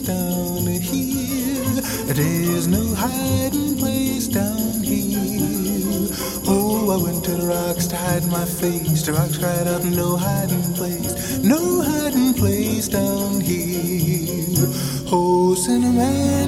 down here. There's no hiding place down here. Oh, I went to the rocks to hide my face. The rocks cried out, no hiding place, no hiding place down here. Oh, Cinnamon.